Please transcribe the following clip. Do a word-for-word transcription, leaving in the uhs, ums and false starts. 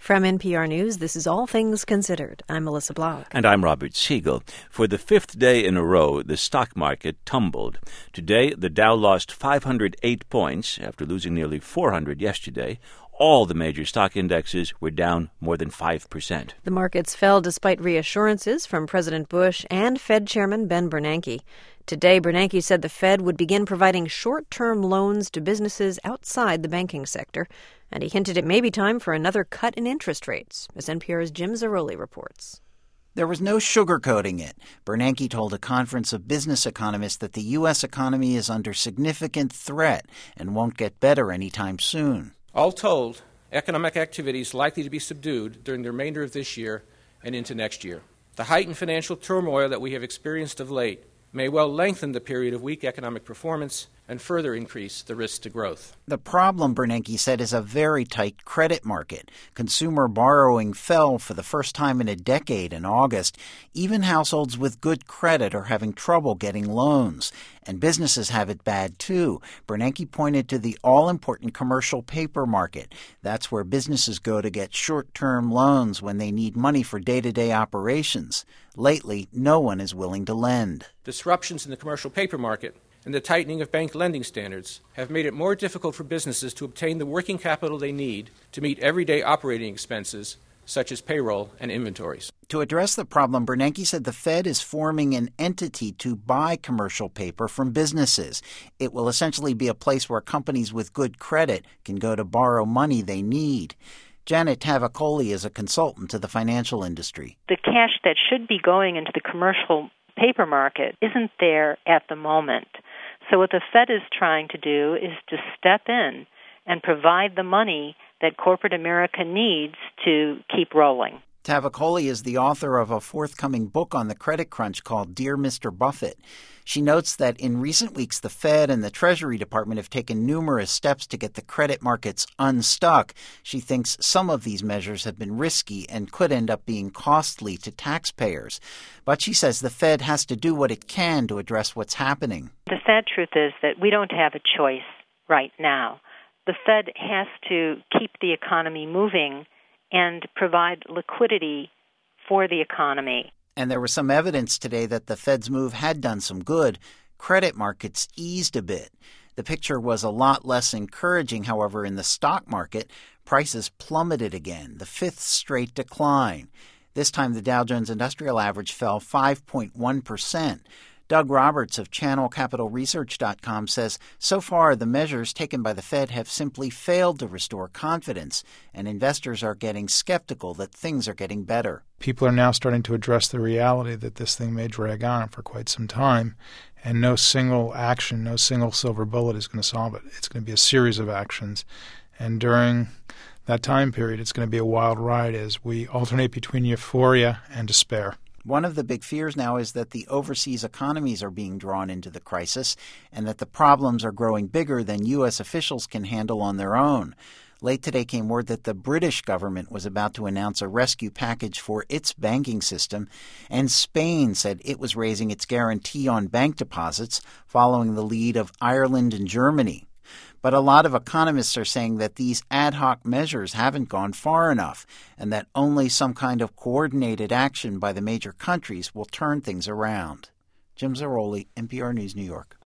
From N P R News, this is All Things Considered. I'm Melissa Block. And I'm Robert Siegel. For the fifth day in a row, the stock market tumbled. Today, the Dow lost five hundred eight points after losing nearly four hundred yesterday. All the major stock indexes were down more than five percent. The markets fell despite reassurances from President Bush and Fed Chairman Ben Bernanke. Today, Bernanke said the Fed would begin providing short-term loans to businesses outside the banking sector, and he hinted it may be time for another cut in interest rates, as N P R's Jim Zarroli reports. There was no sugarcoating it. Bernanke told a conference of business economists that the U S economy is under significant threat and won't get better anytime soon. All told, economic activity is likely to be subdued during the remainder of this year and into next year. The heightened financial turmoil that we have experienced of late may well lengthen the period of weak economic performance and further increase the risk to growth. The problem, Bernanke said, is a very tight credit market. Consumer borrowing fell for the first time in a decade in August. Even households with good credit are having trouble getting loans. And businesses have it bad, too. Bernanke pointed to the all-important commercial paper market. That's where businesses go to get short-term loans when they need money for day-to-day operations. Lately, no one is willing to lend. Disruptions in the commercial paper market and the tightening of bank lending standards have made it more difficult for businesses to obtain the working capital they need to meet everyday operating expenses, such as payroll and inventories. To address the problem, Bernanke said the Fed is forming an entity to buy commercial paper from businesses. It will essentially be a place where companies with good credit can go to borrow money they need. Janet Tavakoli is a consultant to the financial industry. The cash that should be going into the commercial paper market isn't there at the moment. So what the Fed is trying to do is to step in and provide the money that corporate America needs to keep rolling. Tavakoli is the author of a forthcoming book on the credit crunch called Dear Mister Buffett. She notes that in recent weeks, the Fed and the Treasury Department have taken numerous steps to get the credit markets unstuck. She thinks some of these measures have been risky and could end up being costly to taxpayers. But she says the Fed has to do what it can to address what's happening. The sad truth is that we don't have a choice right now. The Fed has to keep the economy moving and provide liquidity for the economy. And there was some evidence today that the Fed's move had done some good. Credit markets eased a bit. The picture was a lot less encouraging, however, in the stock market. Prices plummeted again, the fifth straight decline. This time the Dow Jones Industrial Average fell five point one percent. Doug Roberts of channel capital research dot com says so far the measures taken by the Fed have simply failed to restore confidence, and investors are getting skeptical that things are getting better. People are now starting to address the reality that this thing may drag on for quite some time, and no single action, no single silver bullet is going to solve it. It's going to be a series of actions, and during that time period, it's going to be a wild ride as we alternate between euphoria and despair. One of the big fears now is that the overseas economies are being drawn into the crisis and that the problems are growing bigger than U S officials can handle on their own. Late today came word that the British government was about to announce a rescue package for its banking system, and Spain said it was raising its guarantee on bank deposits following the lead of Ireland and Germany. But a lot of economists are saying that these ad hoc measures haven't gone far enough and that only some kind of coordinated action by the major countries will turn things around. Jim Zarroli, N P R News, New York.